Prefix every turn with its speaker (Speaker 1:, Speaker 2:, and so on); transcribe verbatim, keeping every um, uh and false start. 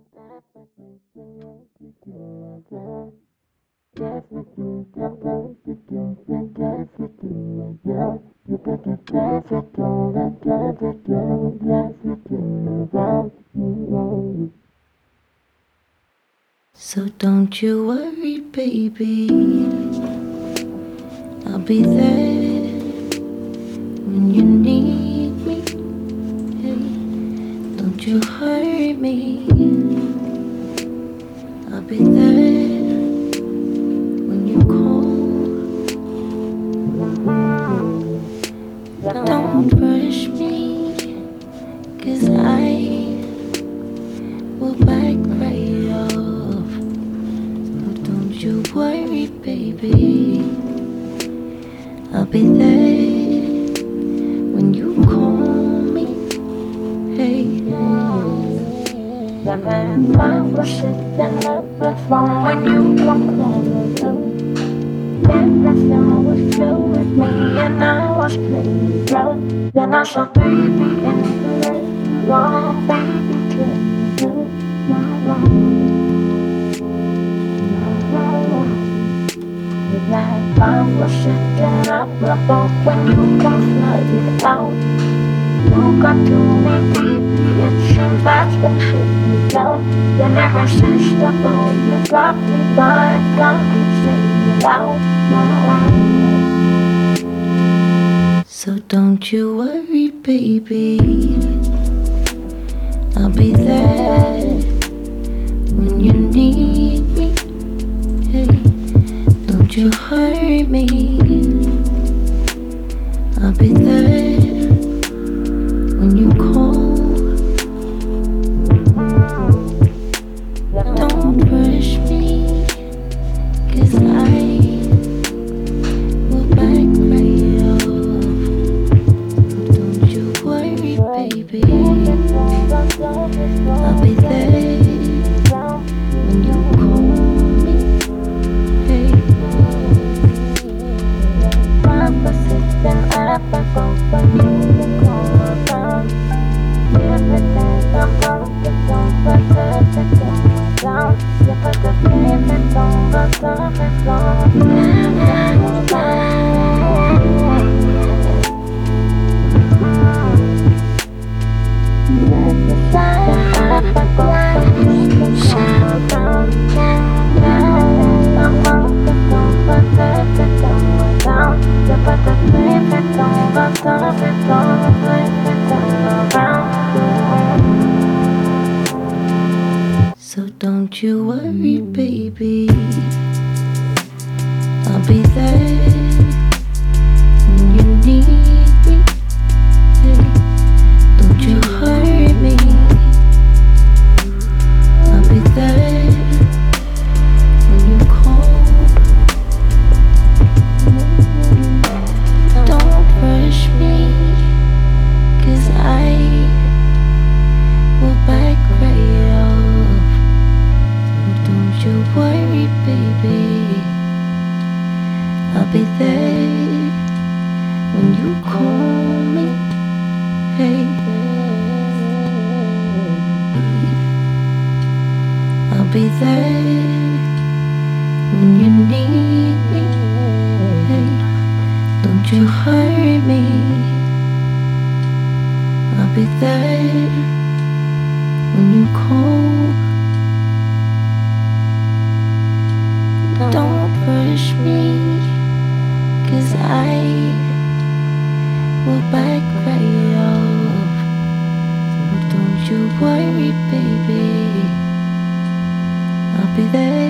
Speaker 1: So don't you worry, baby, I'll be there when you need me. Hey, don't you hurry me, I'll be there when you call. Don't rush me, 'cause I will back right off. So don't you worry, baby, I'll be there when you call me. Hey, and I was sitting at the phone when you walked on. Everything was filled with me and I was playing proud. Then I saw baby in the rain. Oh, baby, can you do my wrong? Like I was sitting at the phone when you walked like out. You got to me, baby, it seems that's what shit me down. Then ever since the phone, you got me by, got me saying out. So don't you worry, baby, I'll be there when you need me. Hey, don't you hurry me, I'll be there when you call. Don't rush me, 'cause I will back right off. Don't you worry, baby, I'll be there when you call me. Hey, Papa sitting at the phone when you call around. Everything I'm focused on, but everything down. You put the payment on, but something's gone. So don't you worry, baby, I'll be there when you need me. Hey, don't you hurry me, I'll be there when you call. Don't rush me, 'cause I will back right off. So don't you worry, baby, I'll be there when you call me. Hey, I'll be there when you need me. Hey, don't you hurry me, I'll be there when you call. Don't rush me, 'cause I will back right off. So don't you worry, baby, I'll be there